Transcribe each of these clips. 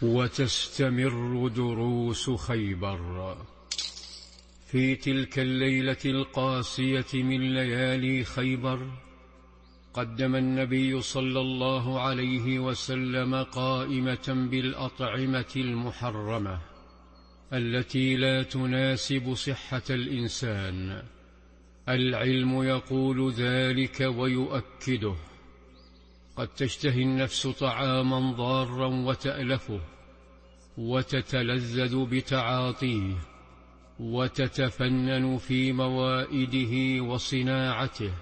وتستمر دروس خيبر. في تلك الليلة القاسية من ليالي خيبر قدم النبي صلى الله عليه وسلم قائمة بالأطعمة المحرمة التي لا تناسب صحة الإنسان. العلم يقول ذلك ويؤكده. قد تشتهي النفس طعاما ضارا وتألفه وتتلذذ بتعاطيه وتتفنن في موائده وصناعته،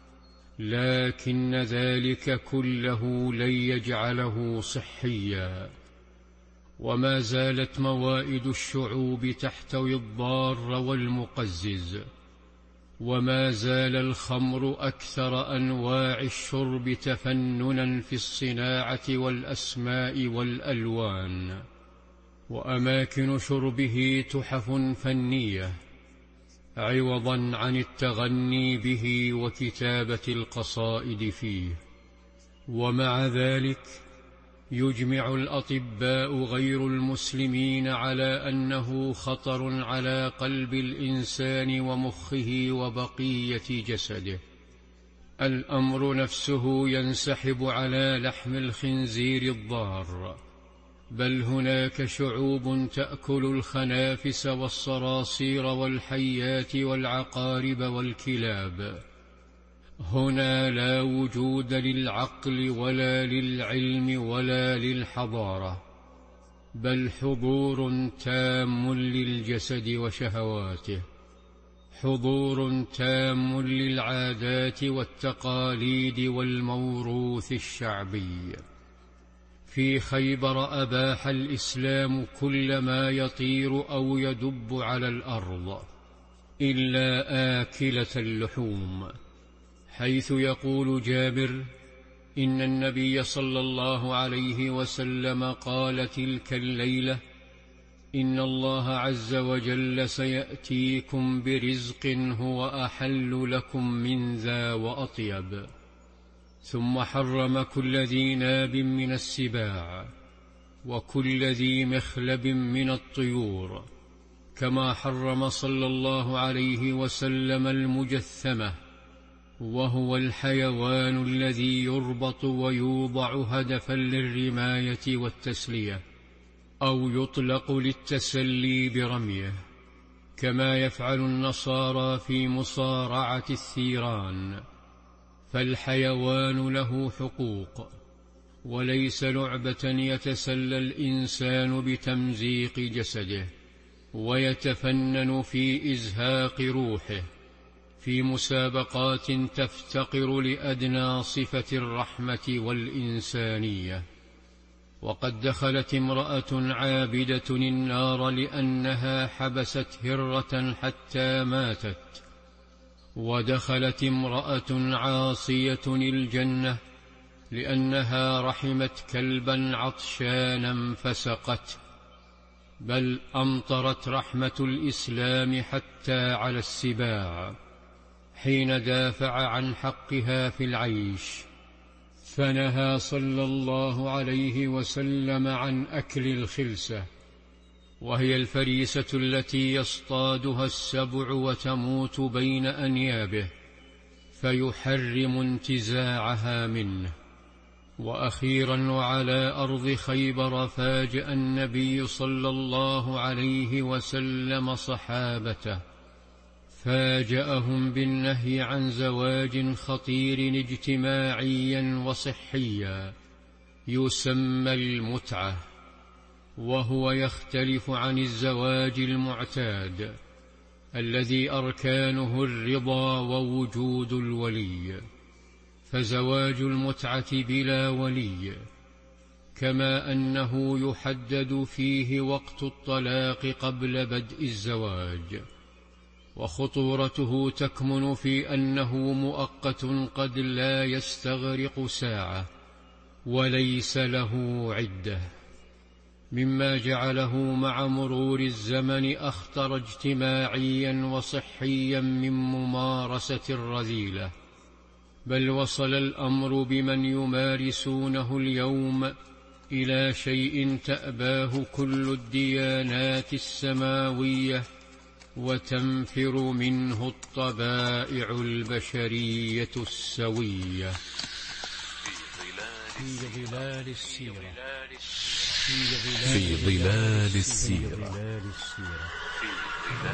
لكن ذلك كله لن يجعله صحيا. وما زالت موائد الشعوب تحتوي الضار والمقزز، وما زال الخمر أكثر أنواع الشرب تفننا في الصناعة والأسماء والألوان، وأماكن شربه تحف فنية عوضا عن التغني به وكتابة القصائد فيه. ومع ذلك يجمع الأطباء غير المسلمين على أنه خطر على قلب الإنسان ومخه وبقية جسده. الأمر نفسه ينسحب على لحم الخنزير الضار، بل هناك شعوب تأكل الخنافس والصراصير والحيات والعقارب والكلاب. هنا لا وجود للعقل ولا للعلم ولا للحضارة، بل حضور تام للجسد وشهواته، حضور تام للعادات والتقاليد والموروث الشعبي. في خيبر أباح الإسلام كل ما يطير أو يدب على الأرض إلا آكلة اللحوم، حيث يقول جابر إن النبي صلى الله عليه وسلم قال تلك الليلة: إن الله عز وجل سيأتيكم برزق هو أحل لكم من ذا وأطيب. ثم حرم كل ذي ناب من السباع وكل ذي مخلب من الطيور، كما حرم صلى الله عليه وسلم المجثمة، وهو الحيوان الذي يربط ويوضع هدفا للرماية والتسلية، أو يطلق للتسلي برميه، كما يفعل النصارى في مصارعة الثيران. فالحيوان له حقوق، وليس لعبة يتسلى الإنسان بتمزيق جسده ويتفنن في إزهاق روحه في مسابقات تفتقر لأدنى صفة الرحمة والإنسانية. وقد دخلت امرأة عابدة النار لأنها حبست هرة حتى ماتت، ودخلت امرأة عاصية الجنة لأنها رحمت كلبا عطشانا فسقته. بل أمطرت رحمة الإسلام حتى على السباع حين دافع عن حقها في العيش، فنهى صلى الله عليه وسلم عن أكل الخلسة، وهي الفريسة التي يصطادها السبع وتموت بين أنيابه، فيحرم انتزاعها منه. وأخيرا وعلى أرض خيبر فاجأ النبي صلى الله عليه وسلم صحابته، فاجأهم بالنهي عن زواج خطير اجتماعيا وصحيا يسمى المتعة، وهو يختلف عن الزواج المعتاد الذي أركانه الرضا ووجود الولي. فزواج المتعة بلا ولي، كما أنه يحدد فيه وقت الطلاق قبل بدء الزواج، وخطورته تكمن في أنه مؤقت قد لا يستغرق ساعة وليس له عدة، مما جعله مع مرور الزمن أخطر اجتماعيا وصحيا من ممارسة الرذيلة. بل وصل الأمر بمن يمارسونه اليوم إلى شيء تأباه كل الديانات السماوية وتنفر منه الطبائع البشرية السوية. في ظلال السيرة. في ظلال السيرة.